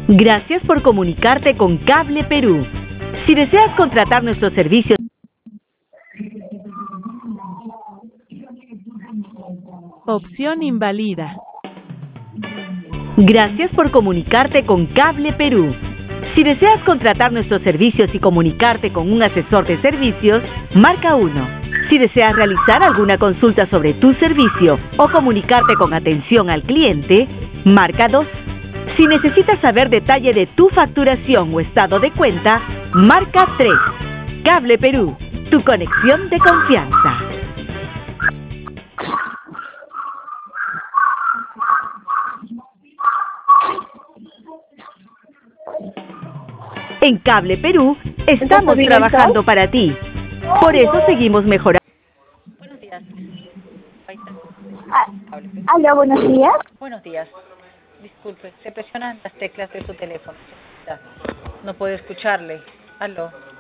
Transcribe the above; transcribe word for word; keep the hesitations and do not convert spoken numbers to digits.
Gracias por comunicarte con Cable Perú. Si deseas contratar nuestros servicios... Opción invalida. Gracias por comunicarte con Cable Perú. Si deseas contratar nuestros servicios y comunicarte con un asesor de servicios, marca uno. Si deseas realizar alguna consulta sobre tu servicio o comunicarte con atención al cliente, marca dos. Si necesitas saber detalle de tu facturación o estado de cuenta, marca tres. Cable Perú, tu conexión de confianza. En Cable Perú estamos trabajando para ti. Por eso seguimos mejorando. Buenos días. Ahí está. Ah, Cable Perú. aló, buenos días. Buenos días. Disculpe, se presionan las teclas de su teléfono. No puedo escucharle. Aló.